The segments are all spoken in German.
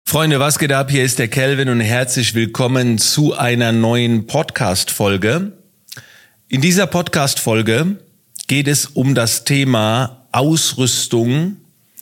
Freunde, was geht ab? Hier ist der Kelvin und herzlich willkommen zu einer neuen Podcast-Folge. In dieser Podcast-Folge geht es um das Thema Ausrüstung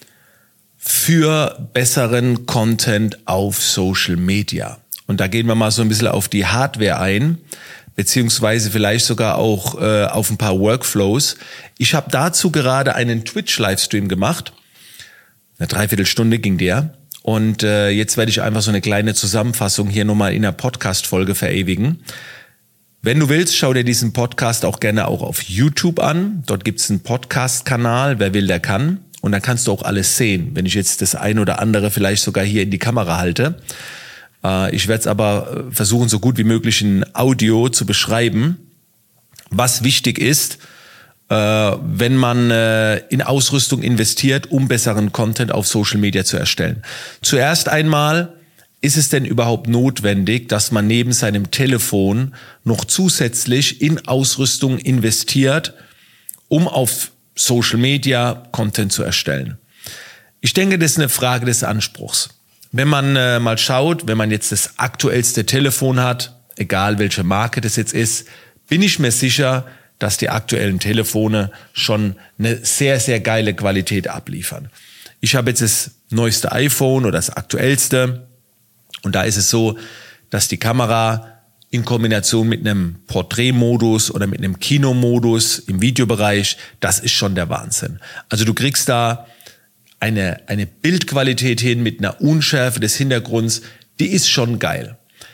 für besseren Content auf Social Media. Und da gehen wir mal so ein bisschen auf die Hardware ein, beziehungsweise vielleicht sogar auch auf ein paar Workflows. Ich habe dazu gerade einen Twitch-Livestream gemacht. Eine Dreiviertelstunde ging der. Und jetzt werde ich einfach so eine kleine Zusammenfassung hier nochmal in der Podcast-Folge verewigen. Wenn du willst, schau dir diesen Podcast auch gerne auch auf YouTube an. Dort gibt's einen Podcast-Kanal, wer will, der kann. Und dann kannst du auch alles sehen, wenn ich jetzt das ein oder andere vielleicht sogar hier in die Kamera halte. Ich werde es aber versuchen, so gut wie möglich in Audio zu beschreiben, was wichtig ist, wenn man in Ausrüstung investiert, um besseren Content auf Social Media zu erstellen. Zuerst einmal, ist es denn überhaupt notwendig, dass man neben seinem Telefon noch zusätzlich in Ausrüstung investiert, um auf Social Media Content zu erstellen? Ich denke, das ist eine Frage des Anspruchs. Wenn man mal schaut, wenn man jetzt das aktuellste Telefon hat, egal welche Marke das jetzt ist, bin ich mir sicher, dass die aktuellen Telefone schon eine sehr, sehr geile Qualität abliefern. Ich habe jetzt das neueste iPhone oder das aktuellste und da ist es so, dass die Kamera in Kombination mit einem Porträtmodus oder mit einem Kinomodus im Videobereich, das ist schon der Wahnsinn. Also du kriegst da eine Bildqualität hin mit einer Unschärfe des Hintergrunds, die ist schon geil.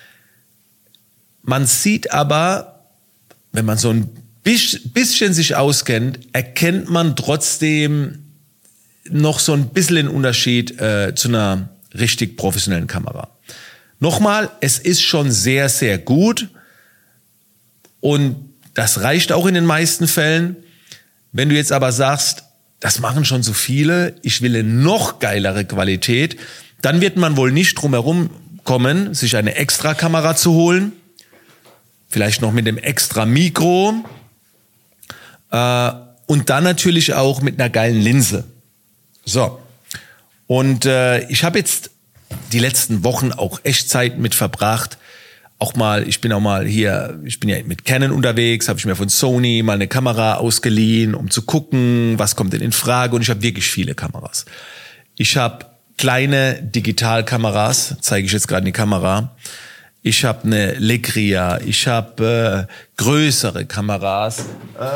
Man sieht aber, wenn man so ein bisschen sich auskennt, erkennt man trotzdem noch so ein bisschen den Unterschied zu einer richtig professionellen Kamera. Nochmal, es ist schon sehr, sehr gut und das reicht auch in den meisten Fällen. Wenn du jetzt aber sagst, das machen schon so viele, ich will eine noch geilere Qualität, dann wird man wohl nicht drum herum kommen, sich eine extra Kamera zu holen, vielleicht noch mit dem extra Mikro, und dann natürlich auch mit einer geilen Linse. So. Und ich habe jetzt die letzten Wochen auch echt Zeit mit verbracht. Ich bin ja mit Canon unterwegs, habe ich mir von Sony mal eine Kamera ausgeliehen, um zu gucken, was kommt denn in Frage. Und ich habe wirklich viele Kameras. Ich habe kleine Digitalkameras, zeige ich jetzt gerade in die Kamera. Ich habe eine Legria, ich habe größere Kameras.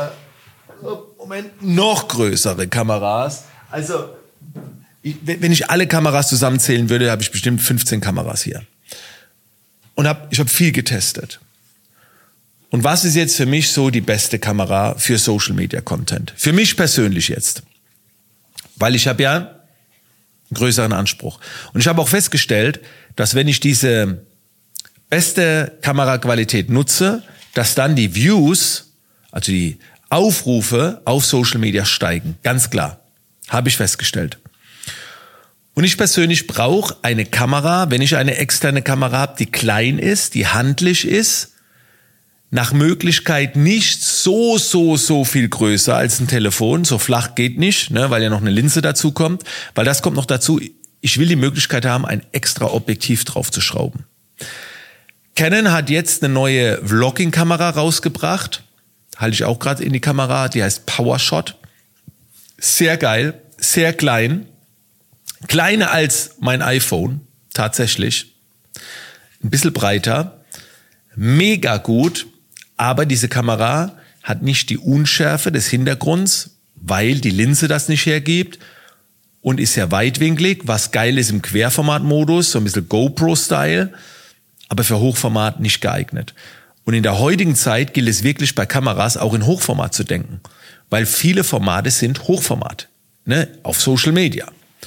Noch größere Kameras. Also, wenn ich alle Kameras zusammenzählen würde, habe ich bestimmt 15 Kameras hier. Und ich habe viel getestet. Und was ist jetzt für mich so die beste Kamera für Social Media Content? Für mich persönlich jetzt. Weil ich habe ja einen größeren Anspruch. Und ich habe auch festgestellt, dass wenn ich diese beste Kameraqualität nutze, dass dann die Views, also die Aufrufe auf Social Media steigen. Ganz klar. Habe ich festgestellt. Und ich persönlich brauche eine Kamera, wenn ich eine externe Kamera habe, die klein ist, die handlich ist, nach Möglichkeit nicht so viel größer als ein Telefon. So flach geht nicht, ne, weil ja noch eine Linse dazu kommt. Weil das kommt noch dazu, ich will die Möglichkeit haben, ein extra Objektiv drauf zu schrauben. Canon hat jetzt eine neue Vlogging-Kamera rausgebracht. Halte ich auch gerade in die Kamera, die heißt PowerShot. Sehr geil, sehr klein. Kleiner als mein iPhone, tatsächlich. Ein bisschen breiter. Mega gut, aber diese Kamera hat nicht die Unschärfe des Hintergrunds, weil die Linse das nicht hergibt und ist sehr weitwinklig, was geil ist im Querformatmodus, so ein bisschen GoPro-Style, aber für Hochformat nicht geeignet. Und in der heutigen Zeit gilt es wirklich bei Kameras auch in Hochformat zu denken, weil viele Formate sind Hochformat, ne, auf Social Media.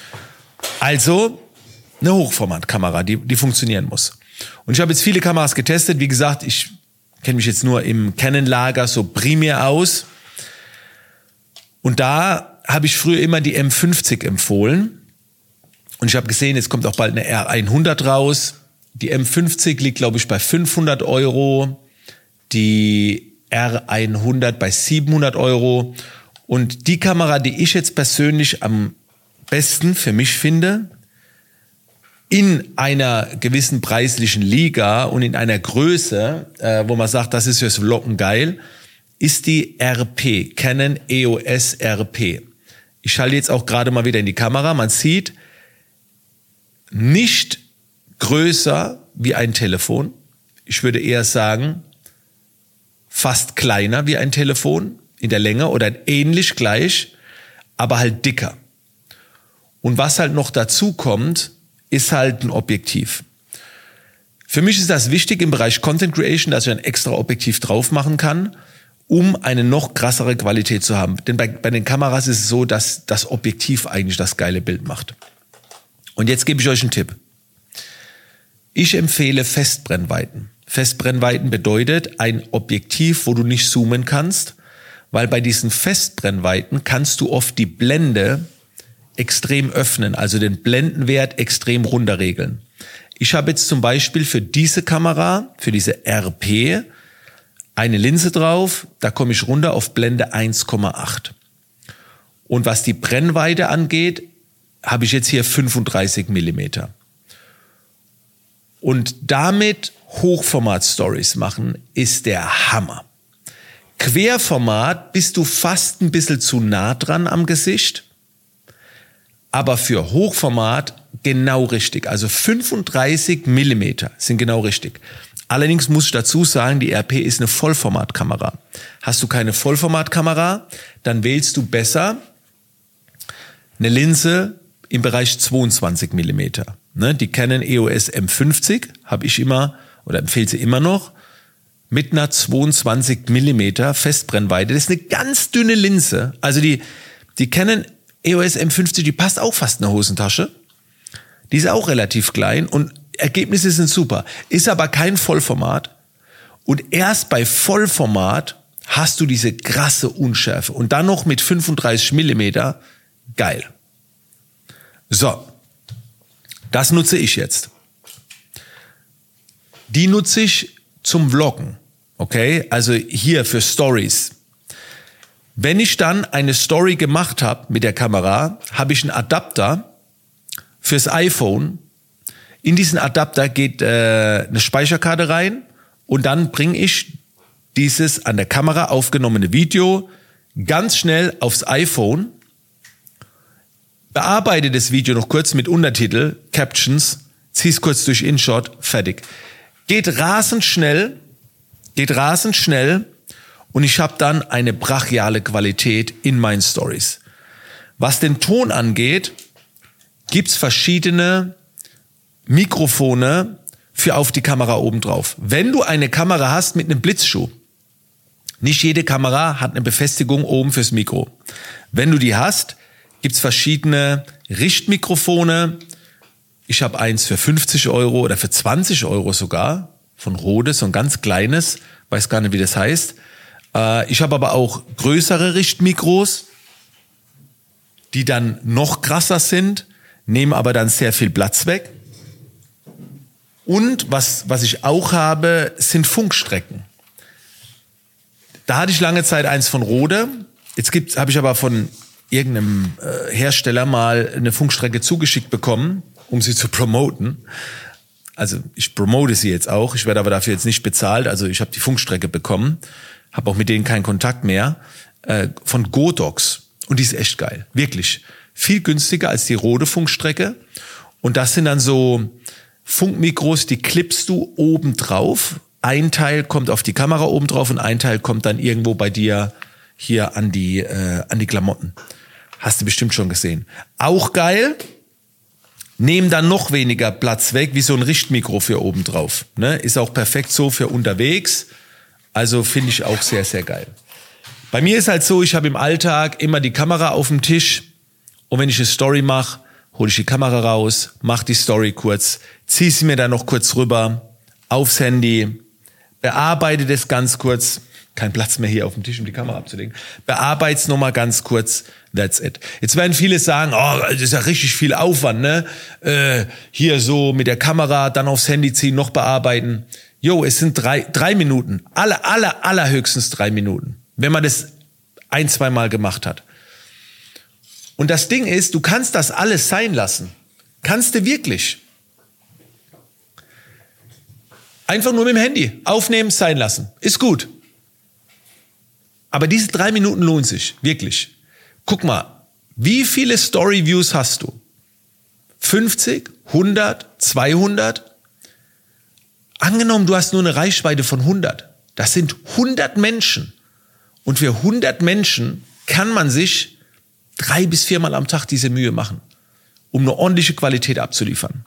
Also eine Hochformatkamera, die funktionieren muss. Und ich habe jetzt viele Kameras getestet. Wie gesagt, ich kenne mich jetzt nur im Canon-Lager so primär aus. Und da habe ich früher immer die M50 empfohlen. Und ich habe gesehen, jetzt kommt auch bald eine R100 raus. Die M50 liegt, glaube ich, bei 500 €. Die R100 bei 700 €. Und die Kamera, die ich jetzt persönlich am besten für mich finde, in einer gewissen preislichen Liga und in einer Größe, wo man sagt, das ist fürs Vloggen geil, ist die RP, Canon EOS RP. Ich schalte jetzt auch gerade mal wieder in die Kamera. Man sieht, nicht größer wie ein Telefon. Ich würde eher sagen, fast kleiner wie ein Telefon in der Länge oder ähnlich gleich, aber halt dicker. Und was halt noch dazu kommt, ist halt ein Objektiv. Für mich ist das wichtig im Bereich Content Creation, dass ich ein extra Objektiv drauf machen kann, um eine noch krassere Qualität zu haben. Denn bei den Kameras ist es so, dass das Objektiv eigentlich das geile Bild macht. Und jetzt gebe ich euch einen Tipp. Ich empfehle Festbrennweiten. Festbrennweiten bedeutet ein Objektiv, wo du nicht zoomen kannst, weil bei diesen Festbrennweiten kannst du oft die Blende extrem öffnen, also den Blendenwert extrem runterregeln. Ich habe jetzt zum Beispiel für diese Kamera, für diese RP, eine Linse drauf, da komme ich runter auf Blende 1,8. Und was die Brennweite angeht, habe ich jetzt hier 35 Millimeter. Und damit Hochformat-Stories machen, ist der Hammer. Querformat bist du fast ein bisschen zu nah dran am Gesicht, aber für Hochformat genau richtig. Also 35 Millimeter sind genau richtig. Allerdings muss ich dazu sagen, die RP ist eine Vollformatkamera. Hast du keine Vollformatkamera, dann wählst du besser eine Linse im Bereich 22 Millimeter. Ne, die Canon EOS M50 habe ich immer oder empfehle sie immer noch mit einer 22 Millimeter Festbrennweite. Das ist eine ganz dünne Linse. Also die Canon EOS M50, die passt auch fast in eine Hosentasche. Die ist auch relativ klein und Ergebnisse sind super. Ist aber kein Vollformat. Und erst bei Vollformat hast du diese krasse Unschärfe. Und dann noch mit 35 Millimeter. Geil. So. Das nutze ich jetzt. Die nutze ich zum Vloggen. Okay? Also hier für Stories. Wenn ich dann eine Story gemacht habe mit der Kamera, habe ich einen Adapter fürs iPhone. In diesen Adapter geht eine Speicherkarte rein und dann bringe ich dieses an der Kamera aufgenommene Video ganz schnell aufs iPhone, bearbeite das Video noch kurz mit Untertitel, Captions, zieh's kurz durch InShot, fertig. Geht rasend schnell und ich habe dann eine brachiale Qualität in meinen Stories. Was den Ton angeht, gibt's verschiedene Mikrofone für auf die Kamera oben drauf. Wenn du eine Kamera hast mit einem Blitzschuh, nicht jede Kamera hat eine Befestigung oben fürs Mikro. Wenn du die hast, gibt's verschiedene Richtmikrofone. Ich habe eins für 50 Euro oder für 20 Euro sogar von Rode, so ein ganz kleines, weiß gar nicht, wie das heißt. Ich habe aber auch größere Richtmikros, die dann noch krasser sind, nehmen aber dann sehr viel Platz weg. Und was ich auch habe, sind Funkstrecken. Da hatte ich lange Zeit eins von Rode. Jetzt habe ich aber von irgendeinem Hersteller mal eine Funkstrecke zugeschickt bekommen, um sie zu promoten. Also ich promote sie jetzt auch, ich werde aber dafür jetzt nicht bezahlt. Also ich habe die Funkstrecke bekommen, habe auch mit denen keinen Kontakt mehr, von Godox. Und die ist echt geil, wirklich. Viel günstiger als die Rode Funkstrecke. Und das sind dann so Funkmikros, die klippst du oben drauf. Ein Teil kommt auf die Kamera oben drauf und ein Teil kommt dann irgendwo bei dir hier an die Klamotten. Hast du bestimmt schon gesehen. Auch geil. Nehmen dann noch weniger Platz weg, wie so ein Richtmikro für oben drauf. Ne? Ist auch perfekt so für unterwegs. Also finde ich auch sehr, sehr geil. Bei mir ist halt so, ich habe im Alltag immer die Kamera auf dem Tisch und wenn ich eine Story mache, hole ich die Kamera raus, mache die Story kurz, ziehe sie mir dann noch kurz rüber aufs Handy, bearbeite das ganz kurz. Kein Platz mehr hier auf dem Tisch, um die Kamera abzulegen. Bearbeit's nochmal ganz kurz. That's it. Jetzt werden viele sagen, oh, das ist ja richtig viel Aufwand, ne? Hier so mit der Kamera, dann aufs Handy ziehen, noch bearbeiten. Jo, es sind drei Minuten. Allerhöchstens 3 Minuten. Wenn man das 1-2 Mal gemacht hat. Und das Ding ist, du kannst das alles sein lassen. Kannst du wirklich. Einfach nur mit dem Handy. Aufnehmen, sein lassen. Ist gut. Aber diese 3 Minuten lohnen sich. Wirklich. Guck mal, wie viele Story-Views hast du? 50? 100? 200? Angenommen, du hast nur eine Reichweite von 100. Das sind 100 Menschen. Und für 100 Menschen kann man sich 3 bis 4 Mal am Tag diese Mühe machen, um eine ordentliche Qualität abzuliefern.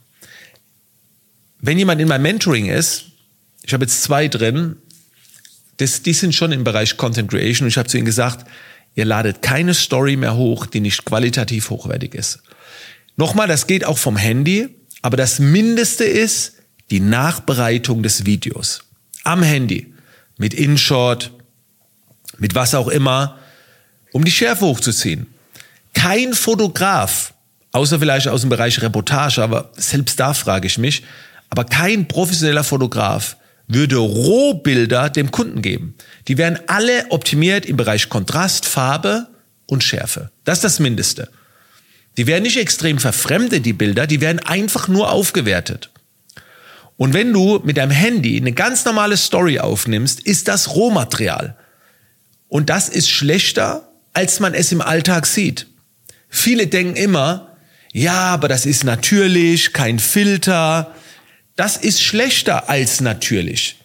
Wenn jemand in meinem Mentoring ist, ich habe jetzt 2 drin, die sind schon im Bereich Content Creation und ich habe zu ihnen gesagt, ihr ladet keine Story mehr hoch, die nicht qualitativ hochwertig ist. Nochmal, das geht auch vom Handy, aber das Mindeste ist die Nachbereitung des Videos. Am Handy, mit InShot, mit was auch immer, um die Schärfe hochzuziehen. Kein Fotograf, außer vielleicht aus dem Bereich Reportage, aber selbst da frage ich mich, aber kein professioneller Fotograf würde Rohbilder dem Kunden geben. Die werden alle optimiert im Bereich Kontrast, Farbe und Schärfe. Das ist das Mindeste. Die werden nicht extrem verfremdet, die Bilder, die werden einfach nur aufgewertet. Und wenn du mit deinem Handy eine ganz normale Story aufnimmst, ist das Rohmaterial. Und das ist schlechter, als man es im Alltag sieht. Viele denken immer, ja, aber das ist natürlich, kein Filter. Das ist schlechter als natürlich.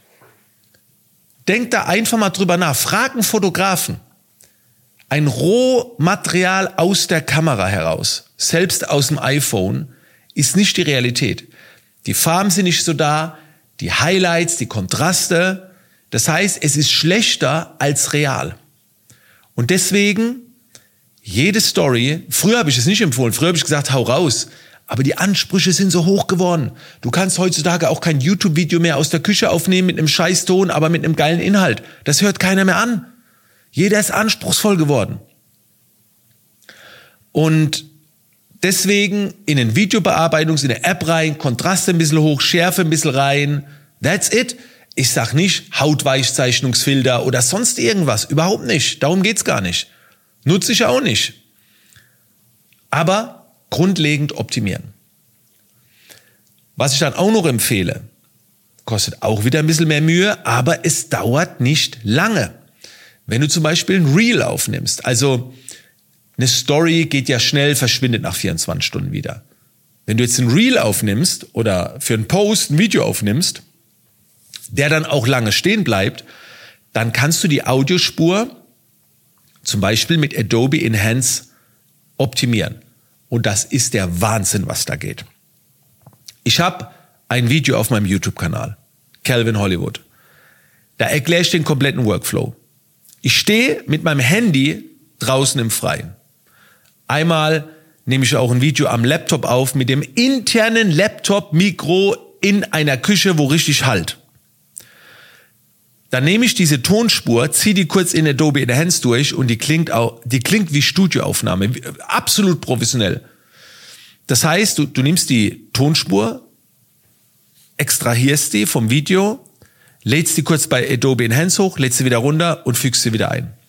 Denk da einfach mal drüber nach. Frag einen Fotografen. Ein Rohmaterial aus der Kamera heraus, selbst aus dem iPhone, ist nicht die Realität. Die Farben sind nicht so da, die Highlights, die Kontraste. Das heißt, es ist schlechter als real. Und deswegen, jede Story, früher habe ich es nicht empfohlen, früher habe ich gesagt, hau raus. Aber die Ansprüche sind so hoch geworden. Du kannst heutzutage auch kein YouTube-Video mehr aus der Küche aufnehmen mit einem Scheißton, aber mit einem geilen Inhalt. Das hört keiner mehr an. Jeder ist anspruchsvoll geworden. Und deswegen in eine Videobearbeitung, in eine App rein, Kontraste ein bisschen hoch, Schärfe ein bisschen rein. That's it. Ich sag nicht Hautweichzeichnungsfilter oder sonst irgendwas. Überhaupt nicht. Darum geht's gar nicht. Nutze ich auch nicht. Aber grundlegend optimieren. Was ich dann auch noch empfehle, kostet auch wieder ein bisschen mehr Mühe, aber es dauert nicht lange. Wenn du zum Beispiel ein Reel aufnimmst, also eine Story geht ja schnell, verschwindet nach 24 Stunden wieder. Wenn du jetzt ein Reel aufnimmst oder für einen Post ein Video aufnimmst, der dann auch lange stehen bleibt, dann kannst du die Audiospur zum Beispiel mit Adobe Enhance optimieren. Und das ist der Wahnsinn, was da geht. Ich habe ein Video auf meinem YouTube-Kanal, Calvin Hollywood. Da erkläre ich den kompletten Workflow. Ich stehe mit meinem Handy draußen im Freien. Einmal nehme ich auch ein Video am Laptop auf mit dem internen Laptop-Mikro in einer Küche, wo richtig hallt. Dann nehme ich diese Tonspur, ziehe die kurz in Adobe Enhance durch und die klingt wie Studioaufnahme, absolut professionell. Das heißt, du nimmst die Tonspur, extrahierst die vom Video, lädst die kurz bei Adobe Enhance hoch, lädst sie wieder runter und fügst sie wieder ein.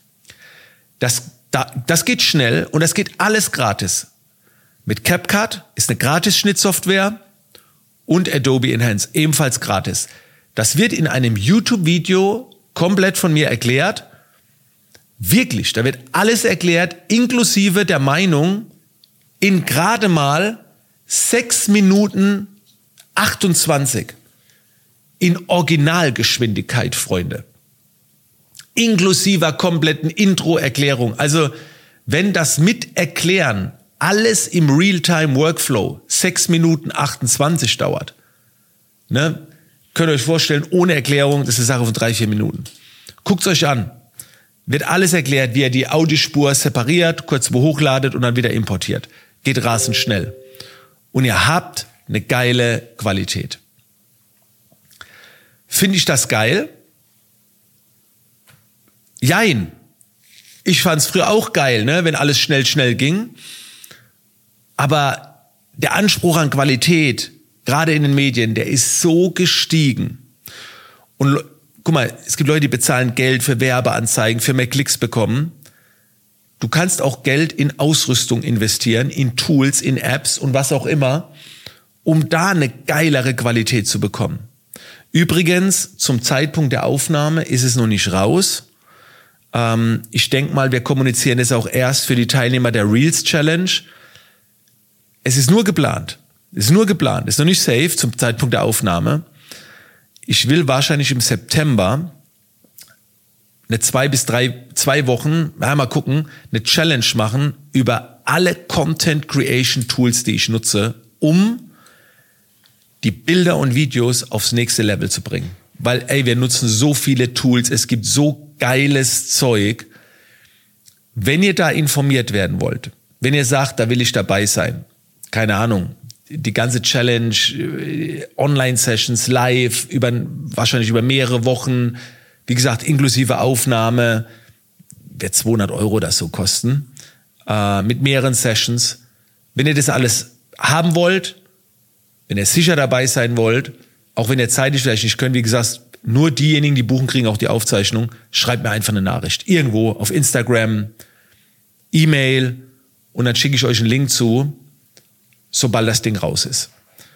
Das geht schnell und das geht alles gratis. Mit CapCut ist eine Gratis-Schnittsoftware und Adobe Enhance ebenfalls gratis. Das wird in einem YouTube-Video komplett von mir erklärt. Wirklich, da wird alles erklärt, inklusive der Meinung, in gerade mal 6 Minuten 28. In Originalgeschwindigkeit, Freunde. Inklusiver kompletten Intro-Erklärung. Also, wenn das Miterklären alles im Realtime-Workflow 6 Minuten 28 dauert, ne? Könnt ihr euch vorstellen, ohne Erklärung, das ist eine Sache von 3-4 Minuten. Guckt's euch an. Wird alles erklärt, wie ihr die Audiospur separiert, kurz wo hochladet und dann wieder importiert. Geht rasend schnell. Und ihr habt eine geile Qualität. Finde ich das geil? Jein. Ich fand's früher auch geil, ne, wenn alles schnell ging. Aber der Anspruch an Qualität, gerade in den Medien, der ist so gestiegen. Und guck mal, es gibt Leute, die bezahlen Geld für Werbeanzeigen, für mehr Klicks bekommen. Du kannst auch Geld in Ausrüstung investieren, in Tools, in Apps und was auch immer, um da eine geilere Qualität zu bekommen. Übrigens, zum Zeitpunkt der Aufnahme ist es noch nicht raus. Ich denke mal, wir kommunizieren es auch erst für die Teilnehmer der Reels Challenge. Es ist nur geplant. Ist noch nicht safe zum Zeitpunkt der Aufnahme. Ich will wahrscheinlich im September eine 2 Wochen, mal gucken, eine Challenge machen über alle Content Creation Tools, die ich nutze, um die Bilder und Videos aufs nächste Level zu bringen. Weil, wir nutzen so viele Tools, es gibt so geiles Zeug. Wenn ihr da informiert werden wollt, wenn ihr sagt, da will ich dabei sein, keine Ahnung, die ganze Challenge, Online-Sessions live, wahrscheinlich über mehrere Wochen, wie gesagt, inklusive Aufnahme, wird 200 € das so kosten, mit mehreren Sessions. Wenn ihr das alles haben wollt, wenn ihr sicher dabei sein wollt, auch wenn ihr zeitlich vielleicht nicht könnt, wie gesagt, nur diejenigen, die buchen, kriegen auch die Aufzeichnung, schreibt mir einfach eine Nachricht. Irgendwo auf Instagram, E-Mail und dann schicke ich euch einen Link zu, sobald das Ding raus ist.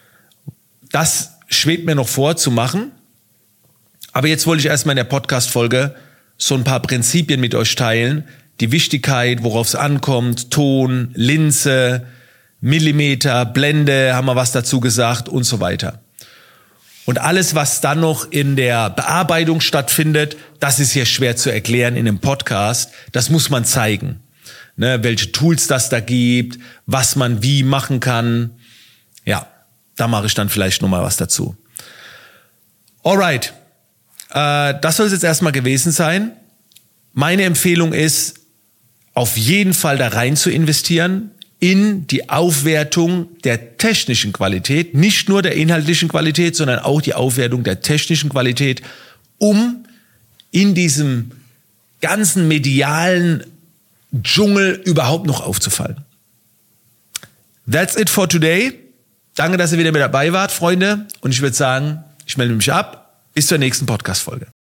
Das schwebt mir noch vor zu machen. Aber jetzt wollte ich erstmal in der Podcast-Folge so ein paar Prinzipien mit euch teilen. Die Wichtigkeit, worauf es ankommt, Ton, Linse, Millimeter, Blende, haben wir was dazu gesagt und so weiter. Und alles, was dann noch in der Bearbeitung stattfindet, das ist hier schwer zu erklären in einem Podcast. Das muss man zeigen. Ne, welche Tools das da gibt, was man wie machen kann. Ja, da mache ich dann vielleicht nochmal was dazu. Alright, das soll es jetzt erstmal gewesen sein. Meine Empfehlung ist, auf jeden Fall da rein zu investieren in die Aufwertung der technischen Qualität, nicht nur der inhaltlichen Qualität, sondern auch die Aufwertung der technischen Qualität, um in diesem ganzen medialen Dschungel überhaupt noch aufzufallen. That's it for today. Danke, dass ihr wieder mit dabei wart, Freunde. Und ich würde sagen, ich melde mich ab. Bis zur nächsten Podcast-Folge.